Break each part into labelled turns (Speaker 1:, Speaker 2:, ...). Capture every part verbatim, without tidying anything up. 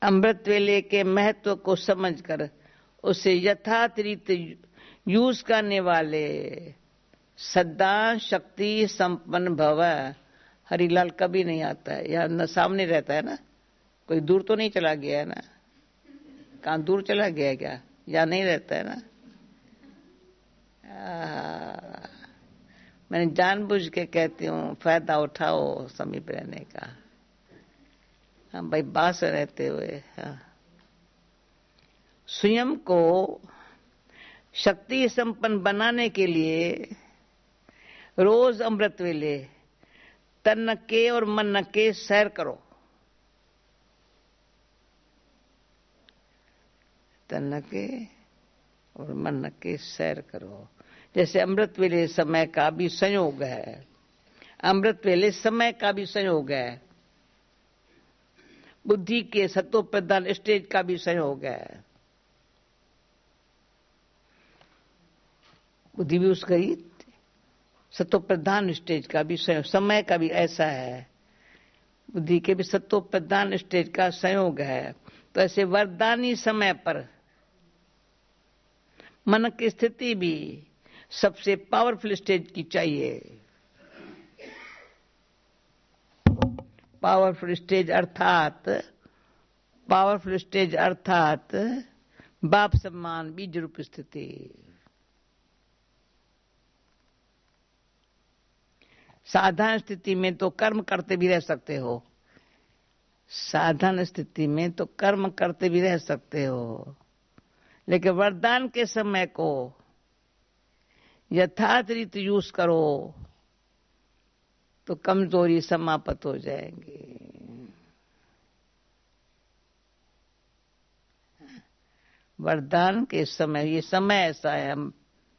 Speaker 1: अमृत वेले के महत्व को समझकर उसे यथार्थ रीत यूज करने वाले सदा शक्ति संपन्न भव। हरिलाल कभी नहीं आता है, यहाँ न सामने रहता है ना, कोई दूर तो नहीं चला गया है ना? कहाँ दूर चला गया है क्या? या नहीं रहता है ना? आ, मैंने जानबूझ के कहती हूँ फायदा उठाओ समीप रहने का। हाँ भाई, बास रहते हुए हाँ। स्वयं को शक्ति संपन्न बनाने के लिए रोज अमृत वेले तन के और मन के सैर करो। तन के और मन के सैर करो। जैसे अमृत वेले समय का भी संयोग है, अमृत वेले समय का भी संयोग है, बुद्धि के सत्व प्रधान स्टेज का भी संयोग है। बुद्धि भी उसका ही सत्व प्रधान स्टेज का भी संयोग, समय का भी ऐसा है, बुद्धि के भी सत्व प्रधान स्टेज का संयोग है। तो ऐसे वरदानी समय पर मन की स्थिति भी सबसे पावरफुल स्टेज की चाहिए। पावरफुल स्टेज अर्थात पावरफुल स्टेज अर्थात बाप सम्मान बीज रूप स्थिति। साधारण स्थिति में तो कर्म करते भी रह सकते हो, साधारण स्थिति में तो कर्म करते भी रह सकते हो, लेकिन वरदान के समय को यथार्थ रीति यूज करो तो कमजोरी समाप्त हो जाएंगी। वरदान के समय, ये समय ऐसा है हम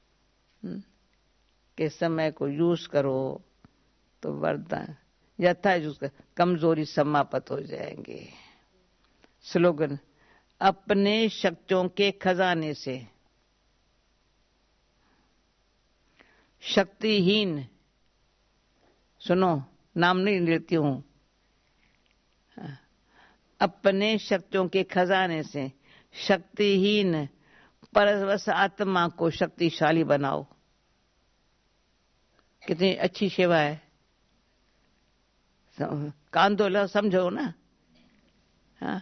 Speaker 1: के समय को यूज करो तो वरदान यथा यूज कर, कमजोरी समाप्त हो जाएंगे। स्लोगन, अपने शक्तियों के खजाने से शक्तिहीन, सुनो नाम नहीं लेती हूं, अपने शक्तियों के खजाने से शक्तिहीन परवश आत्मा को शक्तिशाली बनाओ। कितनी अच्छी सेवा है, कान दो लो, समझो ना। हाँ,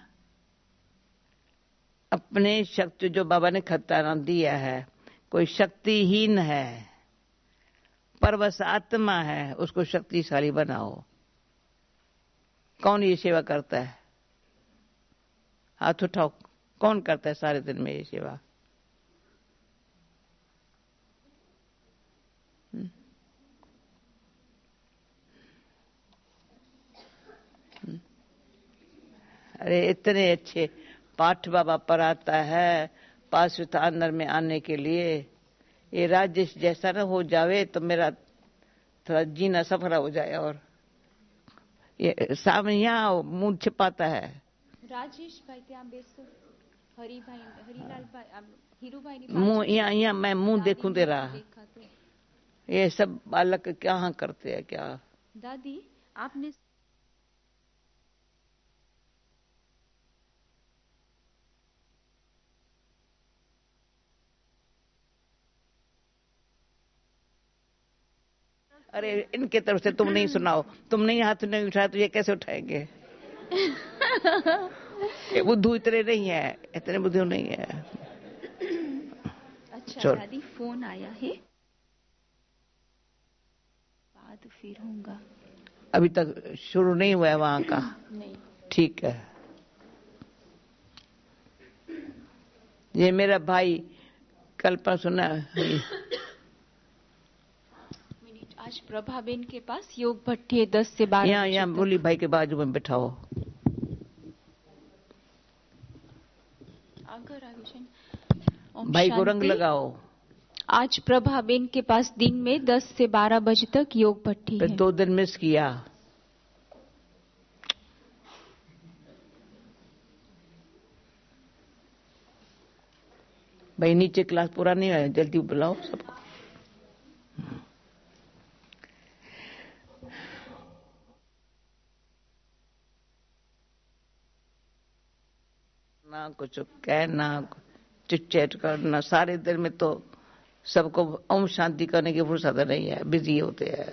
Speaker 1: अपने शक्ति जो बाबा ने खतरा दिया है, कोई शक्तिहीन है परवश आत्मा है, उसको शक्तिशाली बनाओ। कौन ये सेवा करता है? हाथ उठाओ, कौन करता है सारे दिन में ये सेवा? अरे इतने अच्छे पाठ बाबा पढ़ाता है, पास अंदर में आने के लिए। ये राजेश जैसा ना हो जावे तो मेरा थोड़ा जीना सफर हो जाए। और ये सामने यहाँ मुंह छिपाता है।
Speaker 2: राजेश भाई ત્યાં બેસો, હરિભાઈ હરિલાલ ભાઈ હીરુભાઈ ની
Speaker 1: मुंह यहाँ यहाँ मैं मुंह देखूं तेरा। ये सब बालक क्या करते हैं क्या?
Speaker 2: दादी आपने
Speaker 1: अरे इनके तरफ से तुम नहीं सुनाओ, तुम नहीं हाथ नहीं उठाया तो ये कैसे उठाएंगे? ये बुद्धू इतने नहीं है, इतने बुद्धू नहीं है।
Speaker 2: अच्छा दादी फोन आया है, बाद फिर होगा।
Speaker 1: अभी तक शुरू नहीं हुआ है वहां का?
Speaker 2: नहीं। ठीक
Speaker 1: है। ये मेरा भाई कल पर सुना,
Speaker 2: आज प्रभाबेन के पास योग भट्टी है दस से बारह।
Speaker 1: यहाँ यहाँ बोली भाई के बाजू में बैठाओ। भाई को रंग लगाओ।
Speaker 2: आज प्रभाबेन के पास दिन में दस से बारह बजे तक योग भट्टी है।
Speaker 1: दो दिन मिस किया। भाई नीचे क्लास पूरा नहीं है, जल्दी बुलाओ सबको। ना कुछ कहना, चिट चैट करना, सारे दिन में तो सबको ओम शांति करने की फुर्सत नहीं है, बिजी होते हैं।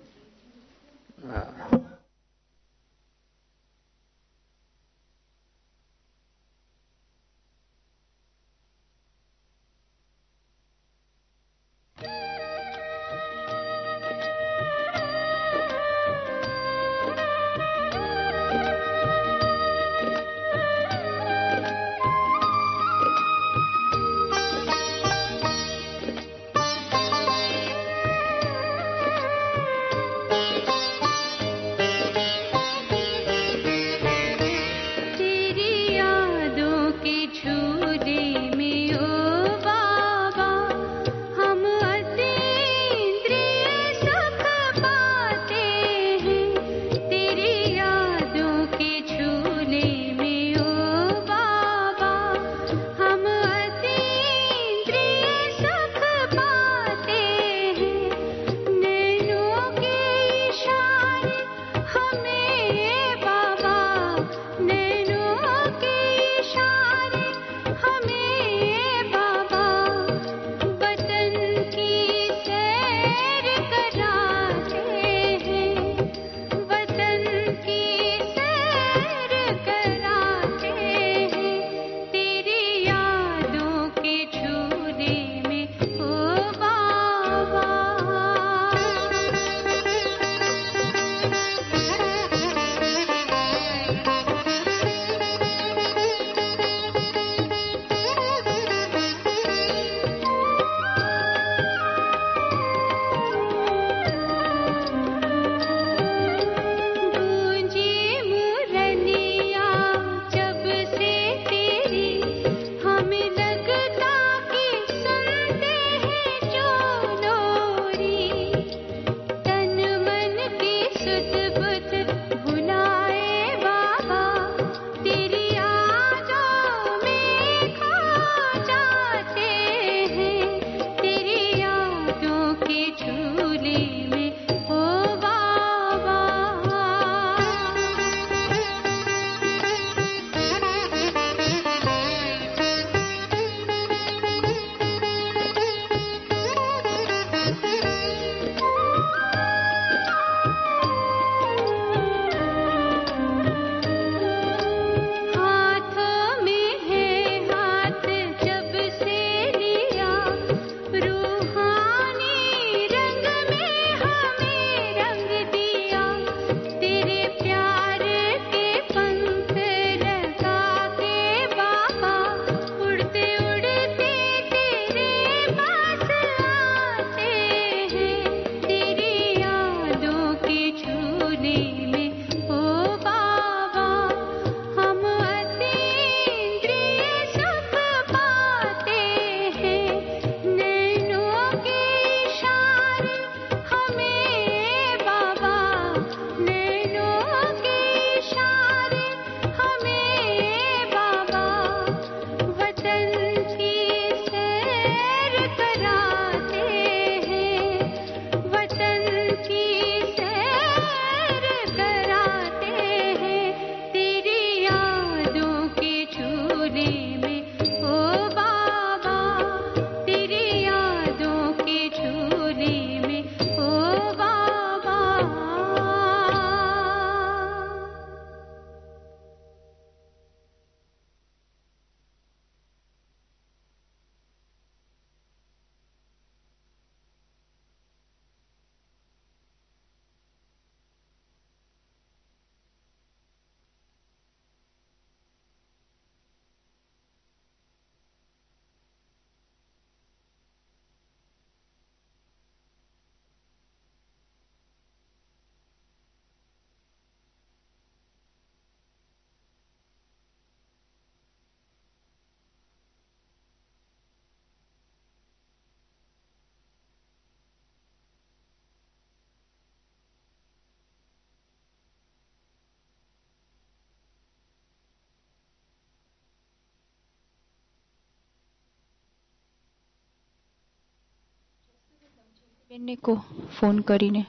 Speaker 2: બેનને કો ફોન કરીને.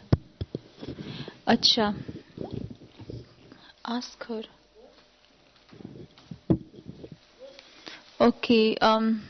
Speaker 2: અચ્છા ask her. Okay. Um,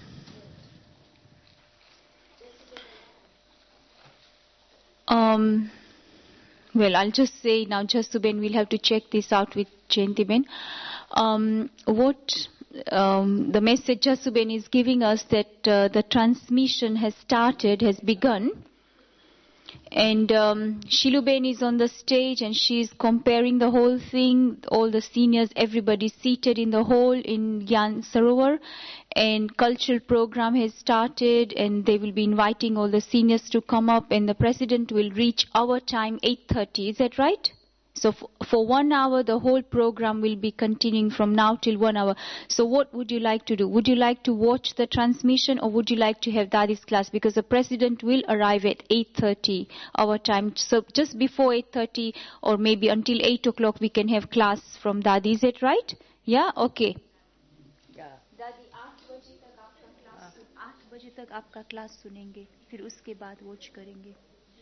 Speaker 2: um, well, I'll just say now, Jasuben, we'll have to check this out with Jayantiben. Um, what um, the message Jasuben is giving us that uh, the transmission has started, has begun. And um, Shiluben is on the stage and she's comparing the whole thing, all the seniors, everybody seated in the hall in Gyan Sarovar, and cultural program has started and they will be inviting all the seniors to come up, and the president will reach our time eight thirty. Is that right? So f- for one hour the whole program will be continuing from now till one hour. So what would you like to do? Would you like to watch the transmission or would you like to have Dadi's class? Because the president will arrive at eight thirty our time. So just before eight thirty or maybe until eight o'clock we can have class from Dadi. Is that right? Yeah? Okay. दादी आठ बजे तक आपका class आठ बजे तक आपका class सुनेंगे, फिर उसके बाद वॉच करेंगे.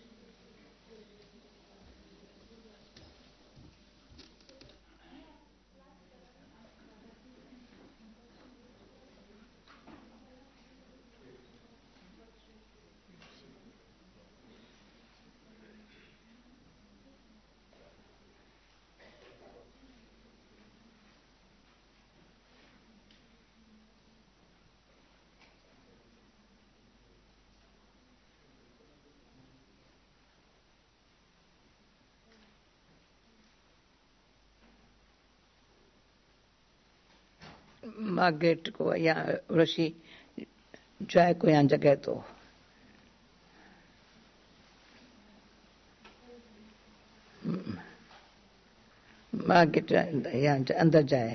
Speaker 1: मार्गरेट को यहाँ ऋषि जय को यहाँ जगह तो मार्गरेट यहाँ अंदर जाए.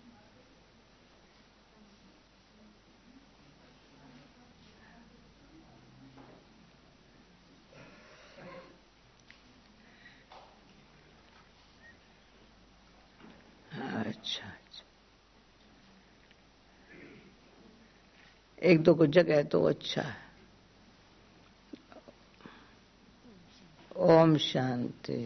Speaker 1: अच्छा एक दो को जगह तो अच्छा है. ओम शांति.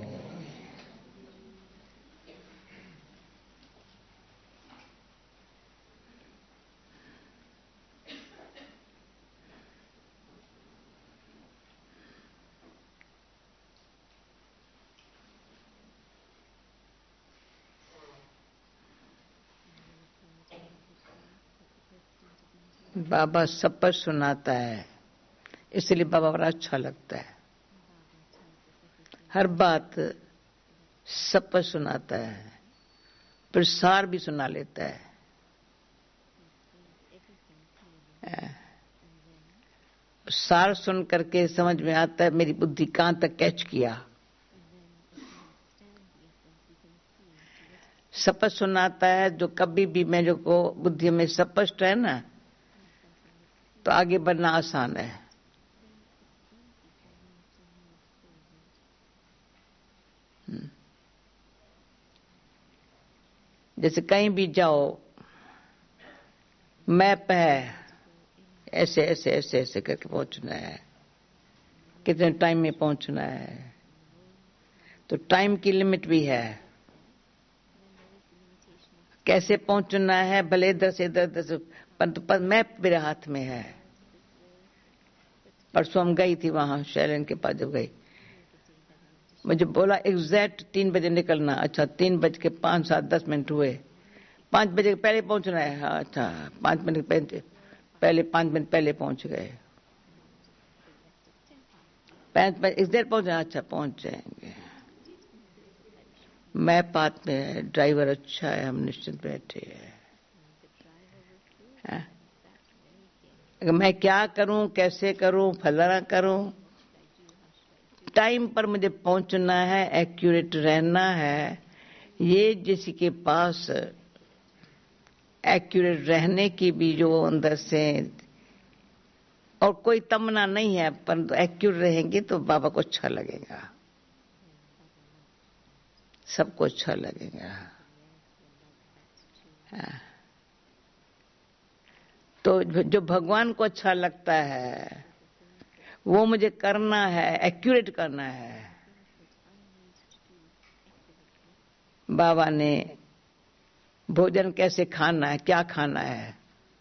Speaker 1: बाबा सब पर सुनाता है, इसलिए बाबा बड़ा अच्छा लगता है. हर बात सब पर सुनाता है, फिर सार भी सुना लेता है. सार सुन करके समझ में आता है मेरी बुद्धि कहां तक कैच किया. स्पष्ट सुनाता है, जो कभी भी मैं जो को बुद्धि में स्पष्ट है ना, तो आगे बढ़ना आसान है. जैसे कहीं भी जाओ, मैप है, ऐसे ऐसे ऐसे ऐसे करके पहुंचना है, कितने टाइम में पहुंचना है. तो टाइम की लिमिट भी है, कैसे पहुंचना है, भले इधर से इधर इधर से, परंतु पर मैप मेरे हाथ में है. परसों हम गई थी वहां शैलन के पास. जब गई मुझे बोला एग्जैक्ट तीन बजे निकलना. अच्छा, तीन बज के पांच सात दस मिनट हुए, पांच बजे पहले पहुंचना है. हाँ, अच्छा, पांच मिनट पहले पहले पांच मिनट पहले पहुंच गए. पांच बजे एग्जैक्ट पहुंचना. अच्छा, पहुंच जाएंगे. मैप हाथ में है, ड्राइवर अच्छा है, हम निश्चिंत बैठे हैं. मैं क्या करूं, कैसे करूं, फलाना करूं, टाइम पर मुझे पहुंचना है, एक्यूरेट रहना है. ये जिसी के पास एक्यूरेट रहने की भी जो अंदर से और कोई तमन्ना नहीं है, परंतु एक्यूरेट रहेंगे तो बाबा को अच्छा लगेगा, सबको अच्छा लगेगा. हाँ. तो जो भगवान को अच्छा लगता है वो मुझे करना है, एक्यूरेट करना है. बाबा ने भोजन कैसे खाना है, क्या खाना है,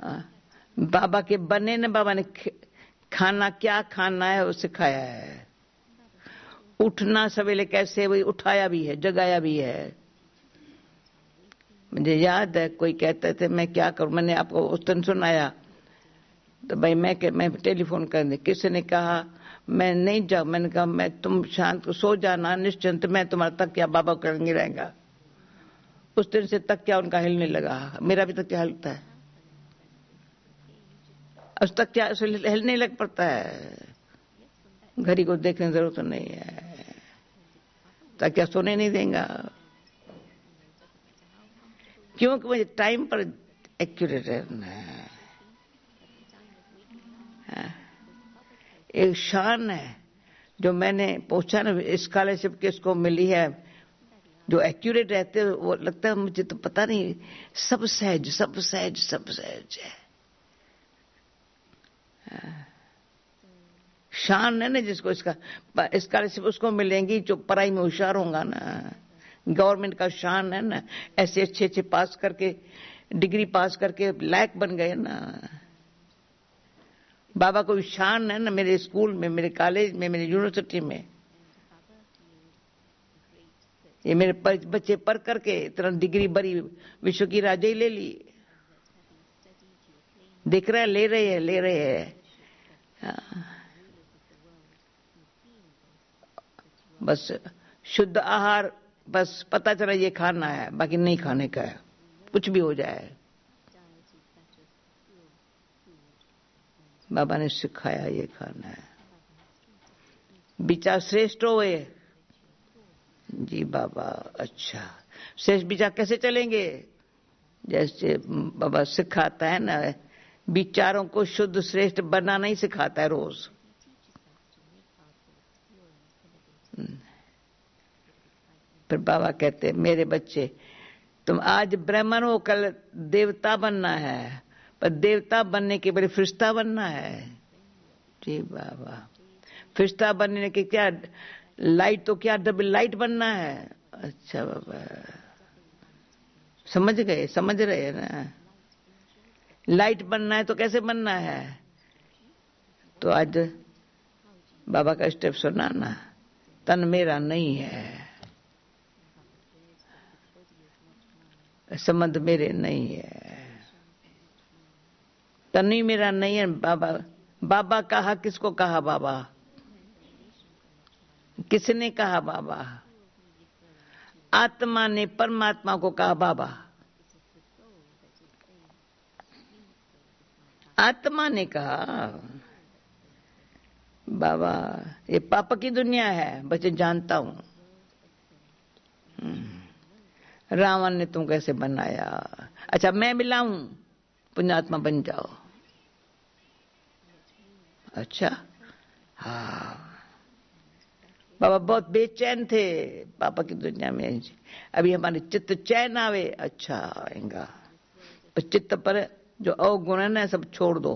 Speaker 1: बाबा के बने न, बाबा ने खाना क्या खाना है वो सिखाया है, उठना सवेरे कैसे, वही उठाया भी है, जगाया भी है। मुझे याद है कोई कहते थे मैं क्या करूं, मैंने आपको उस दिन सुनाया, तो भाई मैं मैं टेलीफोन कर दी, किसी ने कहा मैं नहीं जाऊं, मैंने कहा मैं तुम शांत सो जाना निश्चिंत, मैं तुम्हारा तकिया बाबा करेंगे रहेगा। उस दिन से तकिया उनका हिलने लगा, मेरा भी तकिया हिलता है, उस तकिया हिलने लग पड़ता है, घड़ी को देखने की जरूरत नहीं है, तकिया सोने नहीं देगा, क्योंकि मुझे टाइम पर एक्यूरेट रहना है। एक शान है जो मैंने पूछा ना, स्कॉलरशिप किसको मिली है, जो एक्यूरेट रहते हैं, वो लगता है मुझे तो पता नहीं, सब सहज सब सहज सब सहज है। शान है ना जिसको इसका स्कॉलरशिप उसको मिलेंगी जो पढ़ाई में होशियार होगा ना, गवर्नमेंट का शान है ना, ऐसे अच्छे अच्छे पास करके डिग्री पास करके लायक बन गए ना। बाबा को शान है ना, मेरे स्कूल में, मेरे कॉलेज में, मेरे यूनिवर्सिटी में, ये मेरे बच्चे पढ़ करके इतना डिग्री बड़ी विश्व की राजा ही ले ली, देख रहे हैं, ले रहे हैं ले रहे हैं बस शुद्ध आहार, बस पता चला ये खाना है, बाकी नहीं खाने का है, कुछ भी हो जाए। बाबा ने सिखाया ये खाना है, विचार श्रेष्ठ होए जी बाबा। अच्छा श्रेष्ठ विचार कैसे चलेंगे, जैसे बाबा सिखाता है ना, विचारों को शुद्ध श्रेष्ठ बनाना ही सिखाता है रोज। फिर बाबा कहते मेरे बच्चे तुम आज ब्राह्मण हो, कल देवता बनना है, पर देवता बनने के बड़े फरिश्ता बनना है जी बाबा। फरिश्ता बनने के क्या लाइट, तो क्या डबल लाइट बनना है। अच्छा बाबा समझ गए, समझ रहे हैं ना, लाइट बनना है तो कैसे बनना है, तो आज बाबा का स्टेप सुना ना, तन मेरा नहीं है, संबंध मेरे नहीं है, तन ही मेरा नहीं है। बाबा बाबा कहा किसको कहा, बाबा किसने कहा, बाबा आत्मा ने परमात्मा को कहा, बाबा आत्मा ने कहा। बाबा ये पाप की दुनिया है, बच्चे जानता हूं, रावण ने तुम कैसे बनाया, अच्छा मैं मिलाऊं, पुण्यात्मा बन जाओ। अच्छा हाँ, बाबा बहुत बेचैन थे पापा की दुनिया में, अभी हमारे चित्त चैन आवे, अच्छा आएगा, पर चित्त पर जो अवगुण है ना सब छोड़ दो।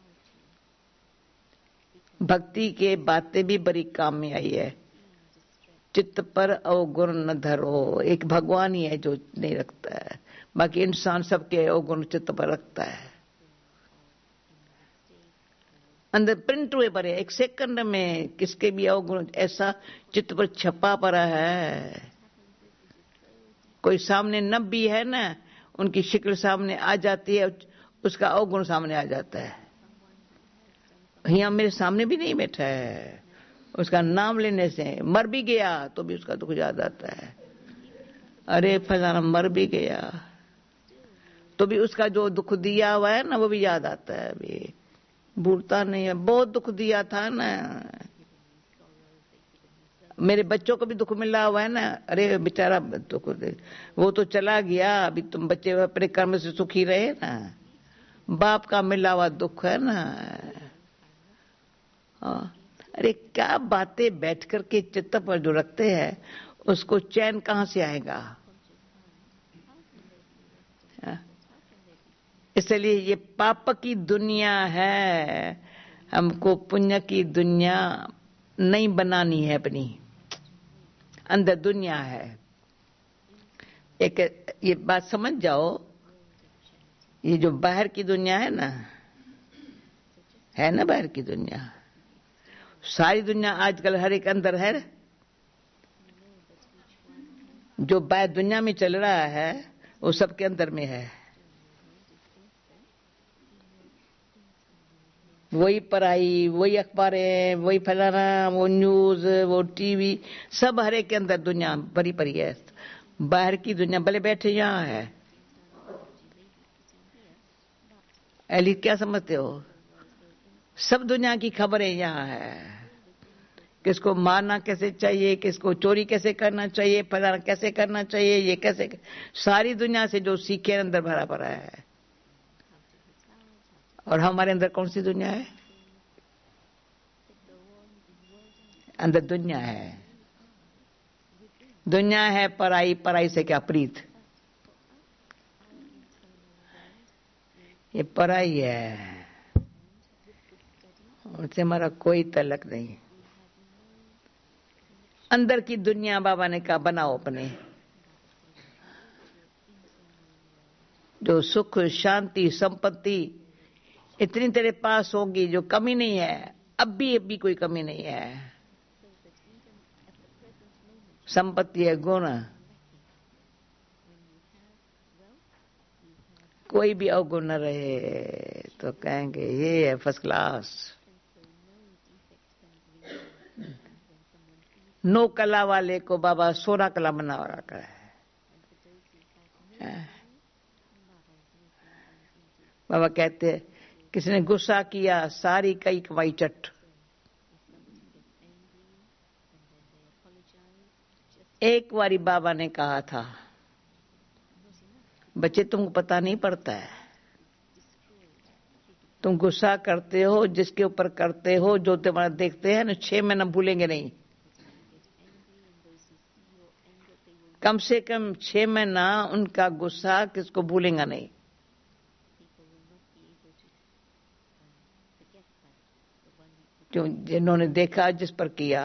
Speaker 1: भक्ति के बातें भी बड़ी काम में आई है, चित्त पर अवगुण न धरो, एक भगवान ही है जो नहीं रखता है, बाकी इंसान सबके अवगुण चित्त पर रखता है, अंदर प्रिंट हुए पड़े, एक सेकंड में किसके भी अवगुण ऐसा चित्त पर छपा पड़ा है। कोई सामने नब भी है ना, उनकी शिक्ल सामने आ जाती है, उसका अवगुण सामने आ जाता है। यहाँ मेरे सामने भी नहीं बैठा है, उसका नाम लेने से मर भी गया तो भी उसका दुख याद आता है, अरे फलाना मर भी गया तो भी उसका जो दुख दिया हुआ है ना वो भी याद आता है, अभी भूलता नहीं है, बहुत दुख दिया था ना। मेरे बच्चों को भी दुख मिला हुआ है ना, अरे बेचारा दुख दे, वो तो चला गया, अभी तुम बच्चे अपने कर्म से सुखी रहे ना, बाप का मिला हुआ दुख है ना। हाँ अरे क्या बातें बैठ करके चित्त पर जो रखते हैं उसको चैन कहां से आएगा। इसलिए ये पाप की दुनिया है, हमको पुण्य की दुनिया नहीं बनानी है, अपनी अंदर दुनिया है। एक ये बात समझ जाओ, ये जो बाहर की दुनिया है ना, है ना बाहर की दुनिया, सारी दुनिया आजकल हर एक अंदर है। जो बाहर दुनिया में चल रहा है वो सबके अंदर में है। वही पढ़ाई, वही अखबारें, वही फलाना, वो न्यूज, वो टीवी, सब हर एक के अंदर दुनिया भरी पड़ी है। बाहर की दुनिया भले बैठे यहाँ है। एली क्या समझते हो? सब दुनिया की खबरें यहाँ है। किसको मारना कैसे चाहिए, किसको चोरी कैसे करना चाहिए, फलाना कैसे करना चाहिए, ये कैसे, सारी दुनिया से जो सीखे अंदर भरा पड़ा है। और हमारे अंदर कौन सी दुनिया है? अंदर दुनिया है। दुनिया है पराई, पराई से क्या प्रीत। ये पराई है, उससे हमारा कोई तल्लक नहीं। अंदर की दुनिया बाबा ने कहा बनाओ अपने। जो सुख, शांति, संपत्ति इतनी तेरे पास होगी जो कमी नहीं है। अब भी अब भी कोई कमी नहीं है। संपत्ति है गुण, कोई भी अवगुण न रहे तो कहेंगे ये है फर्स्ट क्लास। नो कला वाले को बाबा सोना कला बना रखा है। बाबा कहते हैं किसी ने गुस्सा किया, सारी कई कमाई चट। एक बारी बाबा ने कहा था, बच्चे तुमको पता नहीं पड़ता है, तुम गुस्सा करते हो जिसके ऊपर करते हो, जो तुम्हारा देखते हैं ना, छह महीना भूलेंगे नहीं। कम से कम छह महीना उनका गुस्सा किसको भूलेगा नहीं। क्यों? जिन्होंने देखा, जिस पर किया।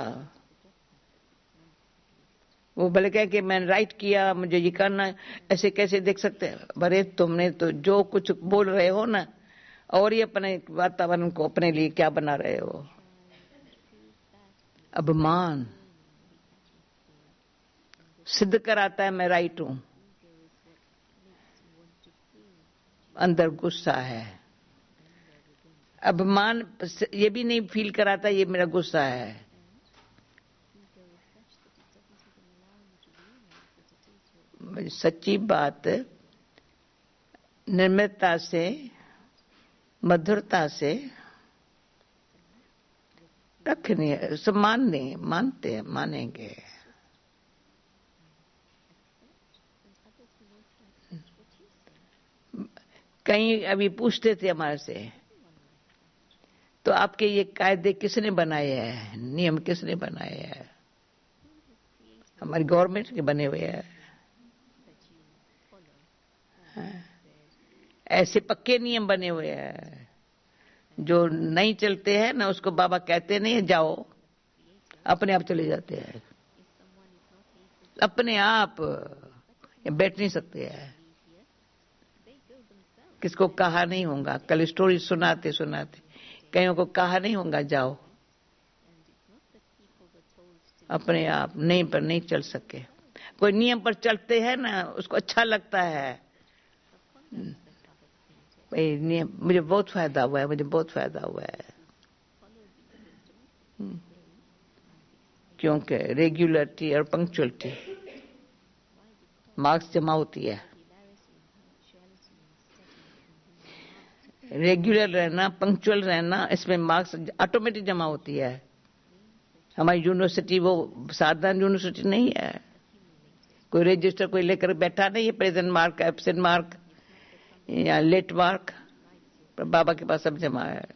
Speaker 1: वो भले कहे कि मैंने राइट किया, मुझे ये करना है, ऐसे कैसे देख सकते हैं? बरे तुमने तो जो कुछ बोल रहे हो ना, और ये अपने वातावरण को अपने लिए क्या बना रहे हो? अभिमान सिद्ध कराता है मैं राइट हूं। अंदर गुस्सा है। अभिमान ये भी नहीं फील कराता ये मेरा गुस्सा है। सच्ची बात निर्मलता से, मधुरता से रखनी है। सब मानने मानते हैं, मानेंगे। कहीं अभी पूछते थे हमारे से, तो आपके ये कायदे किसने बनाए हैं, नियम किसने बनाए हैं? हमारी गवर्नमेंट के बने हुए हैं। ऐसे पक्के नियम बने हुए हैं। जो नहीं चलते हैं ना, उसको बाबा कहते नहीं जाओ, अपने आप चले जाते हैं। अपने आप बैठ नहीं सकते हैं। किसको कहा नहीं होगा। कल स्टोरी सुनाते सुनाते कईयों को कहा नहीं होगा जाओ, अपने आप नहीं पर नहीं चल सके। कोई नियम पर चलते हैं ना, उसको अच्छा लगता है। भाई नियम मुझे बहुत फायदा हुआ है, मुझे बहुत फायदा हुआ है, क्योंकि रेगुलरिटी और पंक्चुअलिटी मार्क्स जमा होती है। रेगुलर रहना, पंक्चुअल रहना, इसमें मार्क्स ऑटोमेटिक जमा होती है। हमारी यूनिवर्सिटी वो साधारण यूनिवर्सिटी नहीं है। कोई रजिस्टर कोई लेकर बैठा नहीं है, प्रेजेंट मार्क, एब्सेंट मार्क या लेट मार्क, पर बाबा के पास सब जमा है।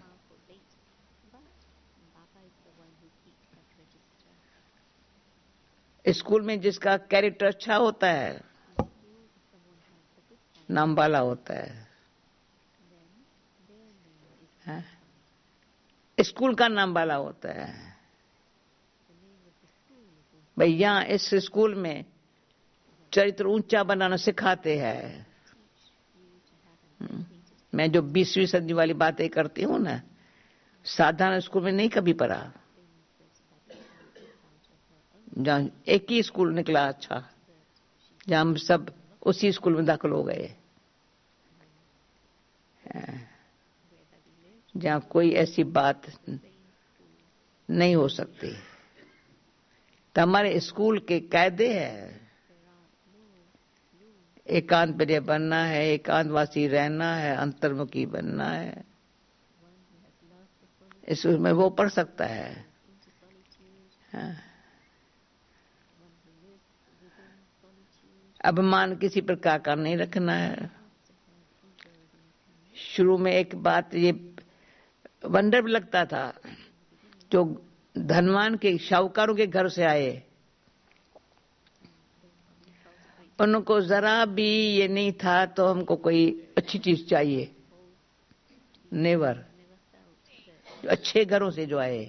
Speaker 1: स्कूल में जिसका कैरेक्टर अच्छा होता है, नाम वाला होता है, है? स्कूल का नाम वाला होता है। भाई यहाँ इस स्कूल में चरित्र ऊंचा बनाना सिखाते हैं। मैं जो बीसवीं सदी वाली बातें करती हूँ ना, साधारण स्कूल में नहीं कभी पढ़ा, जहाँ एक ही स्कूल निकला अच्छा, जहाँ हम सब उसी स्कूल में दाखिल हो गए, जहाँ कोई ऐसी बात नहीं हो सकती। तो हमारे स्कूल के कायदे हैं, एकांत प्रिय बनना है, एकांतवासी रहना है, अंतर्मुखी बनना है। इसमें वो पढ़ सकता है। हाँ। अभिमान किसी प्रकार का नहीं रखना है। शुरू में एक बात ये वंडर भी लगता था, जो धनवान के शाहूकारों के घर से आए, उनको जरा भी ये नहीं था तो हमको कोई अच्छी चीज चाहिए, नेवर। अच्छे घरों से जो आए,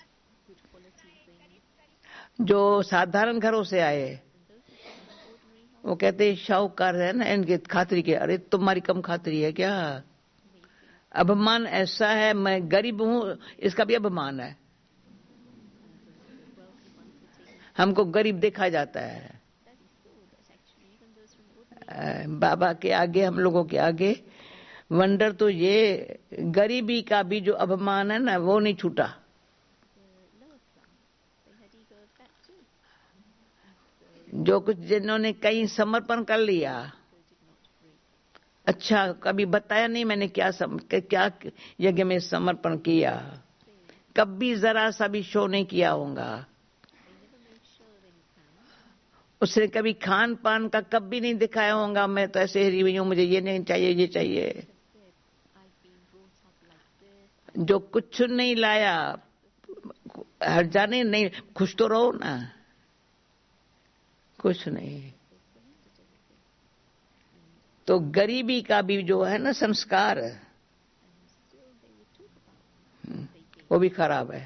Speaker 1: जो साधारण घरों से आए, वो कहते शाहूकार है ना, इनके खातरी के, अरे तुम्हारी कम खातरी है क्या? अभिमान ऐसा है, मैं गरीब हूं इसका भी अभिमान है। हमको गरीब देखा जाता है। बाबा के आगे, हम लोगों के आगे वंडर तो ये गरीबी का भी जो अभिमान है ना, वो नहीं छूटा। जो कुछ जिन्होंने कहीं समर्पण कर लिया, अच्छा कभी बताया नहीं मैंने क्या सम, क्या यज्ञ में समर्पण किया, कभी जरा सा भी शो नहीं किया होगा। उसने कभी खान पान का कभी नहीं दिखाया होगा, मैं तो ऐसे हरी हुई हूं, मुझे ये नहीं चाहिए, ये चाहिए। जो कुछ नहीं लाया, हर जाने नहीं, खुश तो रहो ना, कुछ नहीं। तो गरीबी का भी जो है ना संस्कार, वो भी खराब है,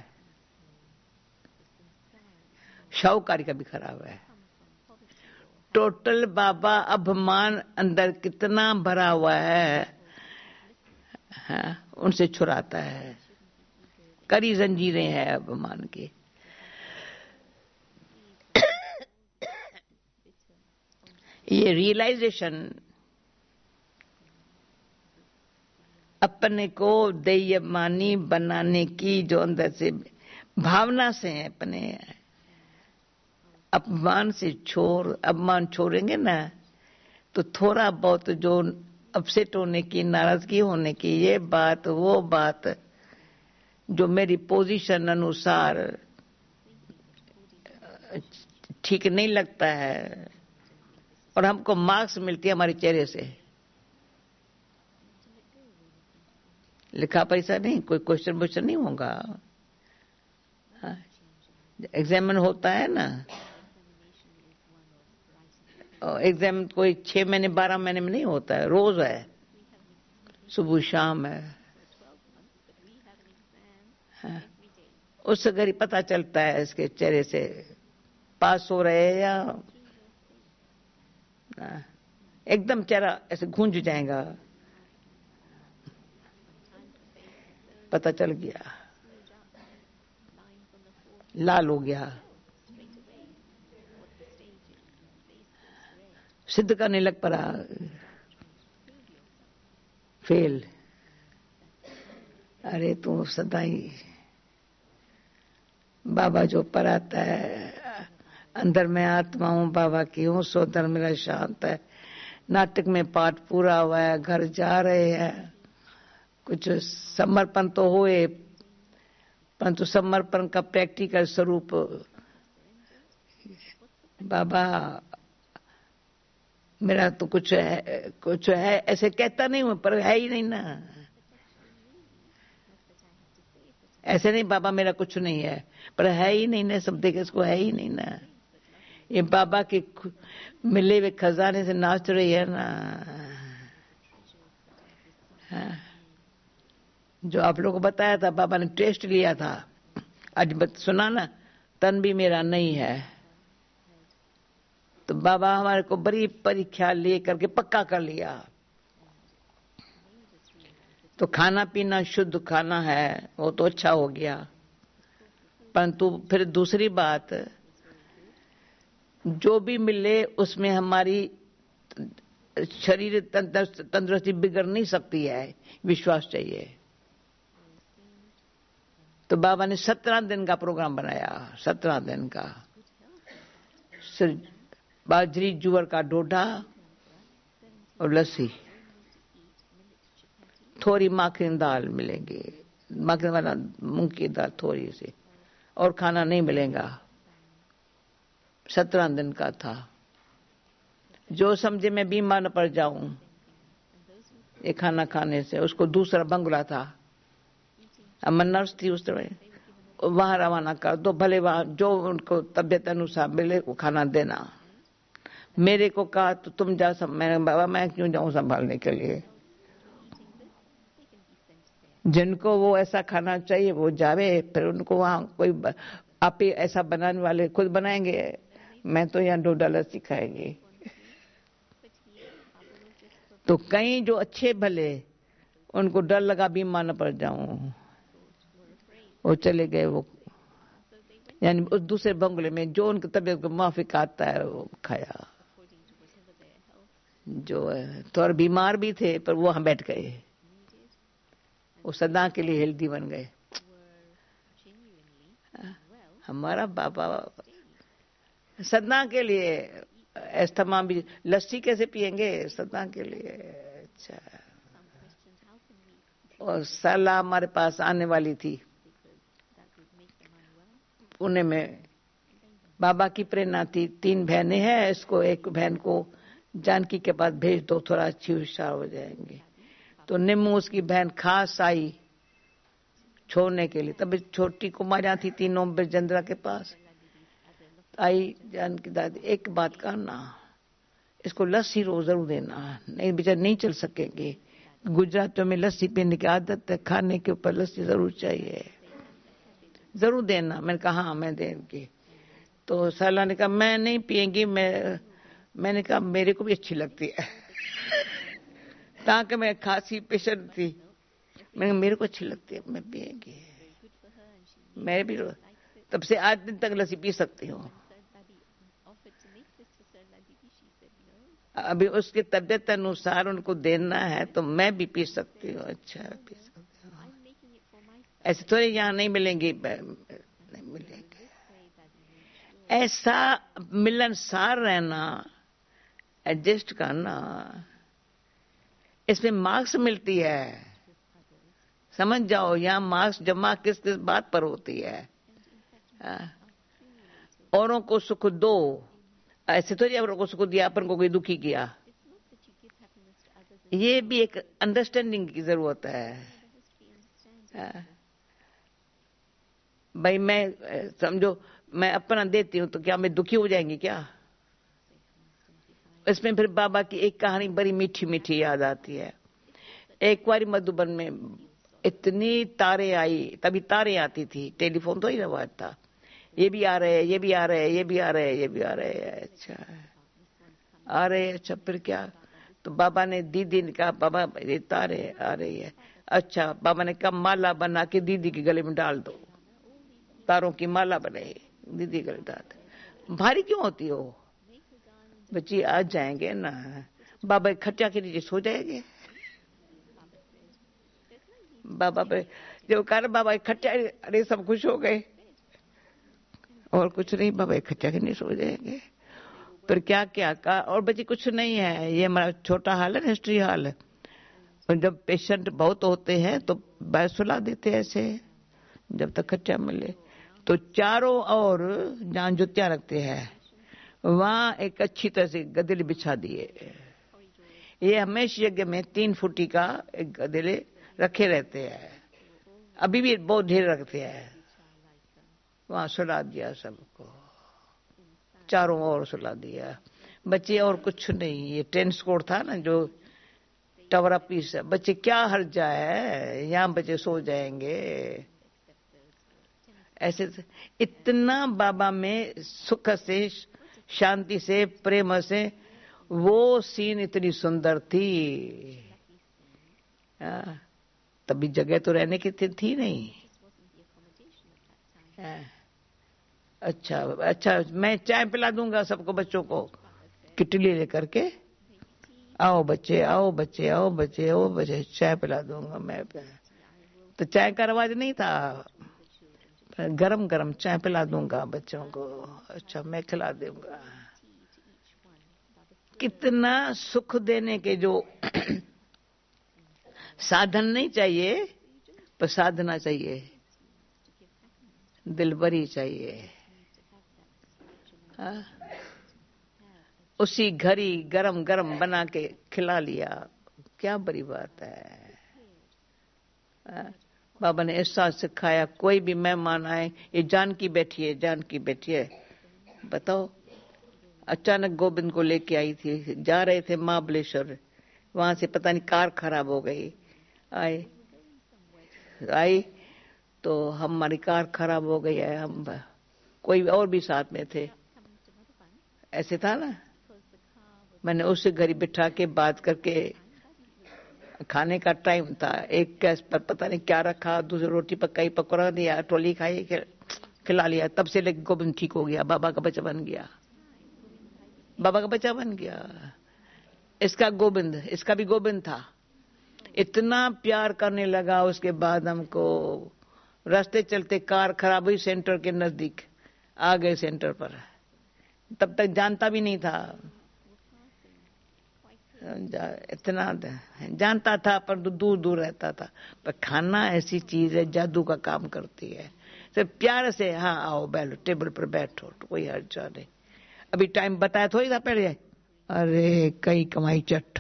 Speaker 1: शाहूकारी का भी खराब है। टोटल बाबा अभिमान अंदर कितना भरा हुआ है, हाँ, उनसे छुड़ाता है। कड़ी जंजीरें हैं अभिमान की। ये रियलाइजेशन अपने को दैयमानी बनाने की जो अंदर से भावना से है, अपने अपमान से छोड़, अपमान छोड़ेंगे ना तो थोड़ा बहुत जो अपसेट होने की, नाराजगी होने की, ये बात वो बात जो मेरी पोजीशन अनुसार ठीक नहीं लगता है, और हमको मार्क्स मिलती है हमारे चेहरे से, लिखा पैसा नहीं, कोई क्वेश्चन क्वेश्चन नहीं होगा। एग्जामिन होता है ना, एग्जाम कोई छह महीने बारह महीने में नहीं होता है, रोज है, सुबह शाम है। हाँ, उससे घर पता चलता है इसके चेहरे से पास हो रहे हैं या एकदम चेहरा ऐसे गूंज जाएगा, पता चल गया, लाल हो गया, सिद्ध करने लग पड़ा, फेल। अरे तू सदा ही बाबा जो पढ़ाता है, अंदर में आत्मा हूँ बाबा की हूँ, सोदर मेरा शांत है। नाटक में पाठ पूरा हुआ है, घर जा रहे हैं, कुछ समर्पण तो हुए, परंतु समर्पण का प्रैक्टिकल स्वरूप बाबा मेरा तो कुछ है, कुछ है ऐसे कहता नहीं हूं, पर है ही नहीं ना। ऐसे नहीं बाबा मेरा कुछ नहीं है, पर है ही नहीं ना, सब देखे इसको है ही नहीं ना। ये बाबा के मिले हुए खजाने से नाच रही है ना। हाँ। जो आप लोगों को बताया था, बाबा ने टेस्ट लिया था, आज सुना ना, तन भी मेरा नहीं है। तो बाबा हमारे को बड़ी परीक्षा ले करके पक्का कर लिया। तो खाना पीना शुद्ध खाना है, वो तो अच्छा हो गया, परंतु फिर दूसरी बात, जो भी मिले उसमें हमारी शरीर तंदुरुस्ती बिगड़ नहीं सकती है, विश्वास चाहिए। तो बाबा ने सत्रह दिन का प्रोग्राम बनाया, सत्रह दिन का। बाजरी जुआर का डोडा और लस्सी, थोड़ी माखन दाल मिलेंगी, माखन वाला मूंग की दाल थोड़ी सी, और खाना नहीं मिलेगा। सत्रह दिन का था। जो समझे मैं बीमार न पड़ जाऊं ये खाना खाने से, उसको दूसरा बंगला था, अमन नर्स थी उस तरह, वहां रवाना कर दो, भले वहां जो उनको तबियत अनुसार मिले वो खाना देना। मेरे को कहा तो तुम जा, सब मैंने बाबा मैं क्यों जाऊं संभालने के लिए, जिनको वो ऐसा खाना चाहिए वो जावे, फिर उनको वहां कोई आप ही ऐसा बनाने वाले खुद बनाएंगे, मैं तो यहाँ डोडा लस्सी खाएंगे। तो कई जो अच्छे भले उनको डर लगा बीमार न पड़ जाऊं, वो चले गए, वो यानी उस दूसरे बंगले में जो उनकी तबीयत को माफिक आता है वो खाया। जो थोड़ा बीमार भी थे पर वो वहां बैठ गए, वो सदा के लिए हेल्दी बन गए। हमारा बाबा सदा के लिए अस्थमा भी, लस्सी कैसे पिएंगे सदा के लिए। अच्छा, और सलाह हमारे पास आने वाली थी पुणे में, बाबा की प्रेरणा थी, तीन बहनें हैं, इसको एक बहन को जानकी के पास भेज दो, थोड़ा अच्छी होशियार हो जाएंगे। तो निम्मू उसकी बहन खास आई छोड़ने के लिए, तब छोटी कुमारियां थी तीनों बिरजेंद्रा के पास आई। जानकी दादी एक बात करना, इसको लस्सी रोज जरूर देना, नहीं बेचारे नहीं चल सकेंगे, गुजरातियों में लस्सी पीने की आदत है, खाने के ऊपर लस्सी जरूर चाहिए, जरूर देना। मैंने कहा हाँ मैं देंगी। तो साला ने कहा मैं नहीं पिएंगी, मैं मैंने कहा मेरे को भी अच्छी लगती है ताकि मैं खांसी पेशेंट थी, मैंने कहा मेरे को अच्छी लगती है, मैं पिएंगी। मैं भी तब से आज दिन तक लस्सी पी सकती हूँ। अभी उसकी तबियत अनुसार उनको देना है तो मैं भी पी सकती हूँ। अच्छा पी सकती हूँ, ऐसे थोड़े यहाँ नहीं मिलेंगी, नहीं मिलेंगे। ऐसा मिलनसार रहना, एडजस्ट करना, इसमें मार्क्स मिलती है, समझ जाओ। यहाँ मार्क्स जमा किस किस बात पर होती है। औरों को सुख दो, ऐसे तो नहीं औरों को सुख दिया अपन को कोई दुखी किया, ये भी एक अंडरस्टैंडिंग की जरूरत है। भाई मैं समझो मैं अपना देती हूँ तो क्या मैं दुखी हो जाएंगी क्या। इसमें फिर बाबा की एक कहानी बड़ी मीठी मीठी याद आती है। एक बार मधुबन में इतनी तारे आई, तभी तारे आती थी, टेलीफोन तो ही रवाज था, ये भी आ रहे हैं, ये भी आ रहे हैं, ये भी आ रहे हैं, ये भी आ रहे हैं। अच्छा आ रहे हैं, अच्छा फिर क्या। तो बाबा ने दीदी ने कहा बाबा ये तारे आ रही है। अच्छा बाबा ने कहा माला बना के दीदी के गले में डाल दो, तारों की माला बनाई दीदी गले डाल दो। भारी क्यों होती हो, बच्ची आ जाएंगे ना। बाबा खटिया के नीचे सो जाएंगे। बाबा पे जब कहा बाबा खटिया, अरे सब खुश हो गए और कुछ नहीं, बाबा खटिया के नीचे सो जाएंगे। फिर क्या क्या कहा, और बच्ची कुछ नहीं है, ये हमारा छोटा हाल है, हिस्ट्री हाल है। और जब पेशेंट बहुत होते हैं तो बैठ सुला देते हैं ऐसे जब तक खटिया मिले। तो चारों ओर जहां जुतियां रखते हैं वहां एक अच्छी तरह से गदेले बिछा दिए। ये हमेशा यज्ञ में तीन फुटी का एक गदेले रखे रहते हैं, अभी भी बहुत ढेर रखते हैं। वहां सुला दिया सबको, चारों ओर सुला दिया। बच्चे और कुछ नहीं, ये टेनिस कोर्ट था ना जो टवरा पीस है, बच्चे क्या हर्जा है, यहाँ बच्चे सो जाएंगे। ऐसे इतना बाबा में सुख से, शांति से, प्रेम से, वो सीन इतनी सुंदर थी। आ, तभी जगह तो रहने की थी, थी नहीं। अच्छा अच्छा, मैं चाय पिला दूंगा सबको, बच्चों को किटली लेकर के, आओ बच्चे आओ बच्चे आओ बच्चे आओ बच्चे, चाय पिला दूंगा मैं। तो चाय का रवाज नहीं था, गरम गरम चाय पिला दूंगा बच्चों को। अच्छा, मैं खिला दूंगा। कितना सुख देने के जो साधन नहीं चाहिए, पर साधना चाहिए, दिलबरी चाहिए। हाँ? उसी घड़ी गरम गरम बना के खिला लिया, क्या बड़ी बात है। हाँ? बाबा ने ऐसा सिखाया, कोई भी मेहमान आए, ये जानकी बैठी है, जानकी बैठी है, बताओ। अचानक गोविंद को लेके आई थी, जा रहे थे महाबलेश्वर, वहां से पता नहीं कार खराब हो गई, आए आई तो हमारी कार खराब हो गई है, हम कोई और भी साथ में थे, ऐसे था ना। मैंने उसे घर बिठा के बात करके, खाने का टाइम था, एक गैस पर पता नहीं क्या रखा, दूसरी रोटी पकाई, पकौड़ा दिया, टोली खाई, खिला लिया। तब से लेकर गोविंद ठीक हो गया, बाबा का बच्चा बन गया, बाबा का बच्चा बन गया। इसका गोविंद, इसका भी गोविंद था, इतना प्यार करने लगा। उसके बाद हमको रास्ते चलते कार खराब हुई, सेंटर के नजदीक आ गए सेंटर पर, तब तक जानता भी नहीं था, इतना जानता था पर दूर दूर रहता था। पर खाना ऐसी चीज है, जादू का काम करती है। सिर्फ प्यार से, हाँ आओ बैठो, टेबल पर बैठो, तो कोई हर्ज नहीं। अभी टाइम बताया थोड़ी था पहले, अरे कई कमाई चट।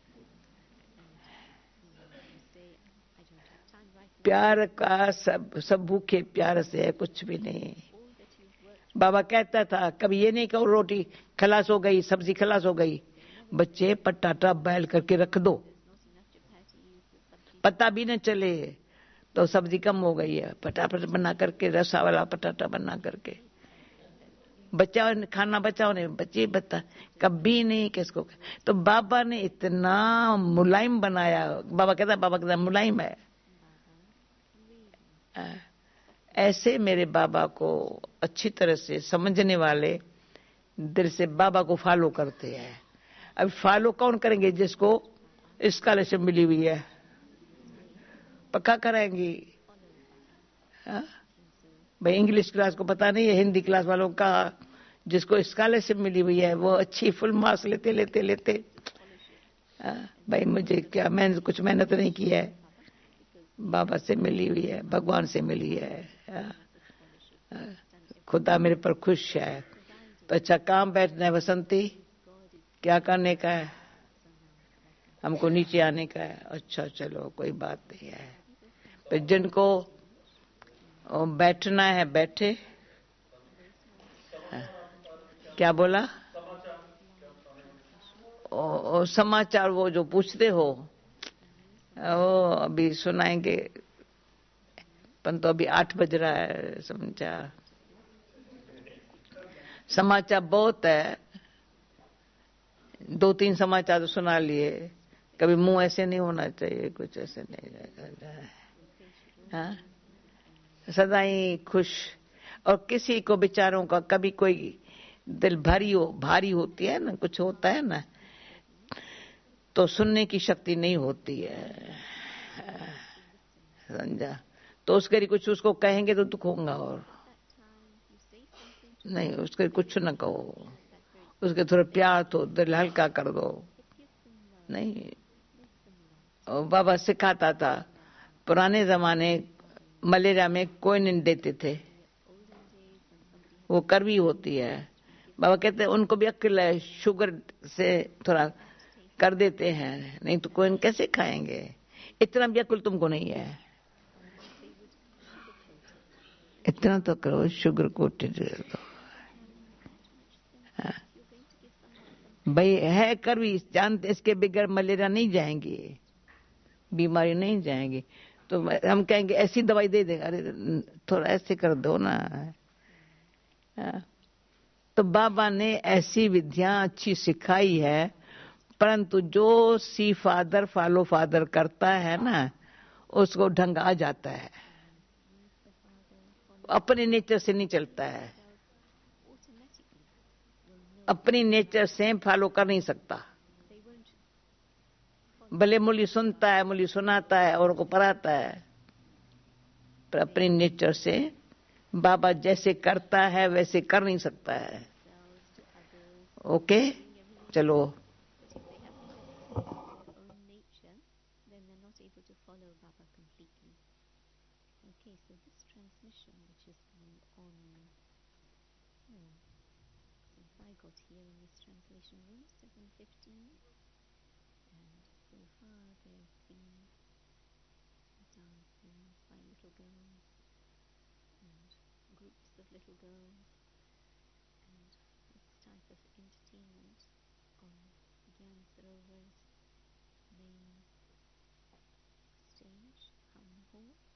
Speaker 1: प्यार का सब सब भूखे प्यार से है, कुछ भी नहीं। बाबा कहता था कभी ये नहीं कहो रोटी खलास हो गई, सब्जी खलास हो गई, बच्चे पटाटा बैल करके रख दो, पता भी न चले तो सब्जी कम हो गई है, पटाटा बना करके, रसा वाला पटाटा बना करके बच्चा खाना बचाओ, नहीं बच्चे बता कभी नहीं किसको। तो बाबा ने इतना मुलायम बनाया, बाबा कहता बाबा कहता मुलायम है। ऐसे मेरे बाबा को अच्छी तरह से समझने वाले दिल से बाबा को फॉलो करते हैं। अब फॉलो कौन करेंगे? जिसको स्कॉलरशिप मिली हुई है, पक्का कराएंगी। भाई इंग्लिश क्लास को पता नहीं है, हिंदी क्लास वालों का जिसको स्कॉलरशिप मिली हुई है वो अच्छी फुल मार्क्स लेते लेते लेते भाई मुझे क्या, मैंने कुछ मेहनत नहीं की है, बाबा से मिली हुई है, भगवान से मिली है, खुदा मेरे पर खुश है। तो अच्छा काम बैठना है बसंती, क्या करने का है? हमको नीचे आने का है। अच्छा चलो कोई बात नहीं है। फिर जिनको बैठना है बैठे। क्या बोला? ओ, ओ, समाचार वो जो पूछते हो वो अभी सुनाएंगे, पर तो अभी आठ बज रहा है। समाचार समाचार बहुत है, दो तीन समाचार तो सुना लिए। कभी मुंह ऐसे नहीं होना चाहिए, कुछ ऐसे नहीं रहता है। हाँ? सदा ही खुश। और किसी को बेचारों का कभी कोई दिल भारी हो, भारी होती है ना, कुछ होता है ना, तो सुनने की शक्ति नहीं होती है, समझा? तो उसके कुछ उसको कहेंगे तो दुख होगा, और नहीं उसके कुछ न कहो, उसके थोड़ा प्यार तो दिल हल्का कर दो। नहीं, और बाबा सिखाता था, पुराने जमाने मलेरिया में कोई नहीं देते थे, वो कड़वी होती है। बाबा कहते हैं उनको भी अक्ल है, शुगर से थोड़ा कर देते हैं, नहीं तो कोई कैसे खाएंगे? इतना भी अक्ल तुमको नहीं है, इतना तो करो, शुगर को दो। भाई है कड़वी, जानते इसके बगैर मलेरिया नहीं जाएंगी, बीमारी नहीं जाएंगी। तो हम कहेंगे ऐसी दवाई दे देगा, अरे थोड़ा ऐसे कर दो ना। तो बाबा ने ऐसी विद्या अच्छी सिखाई है, परंतु जो सी फादर फॉलो फादर करता है ना, उसको ढंग आ जाता है, अपने नेचर से नहीं चलता है, अपनी नेचर से फॉलो कर नहीं सकता। भले मुरली सुनता है, मुरली सुनाता है और को पढ़ाता है, पर अपनी नेचर से बाबा जैसे करता है वैसे कर नहीं सकता है। ओके, चलो।
Speaker 2: Okay, so this transmission which is going on, hmm, since I got here in this translation room, seven fifteen, and so far there have been dancing by little girls and groups of little girls and this type of entertainment on Gyan Sarovar's main stage, Ham Hall.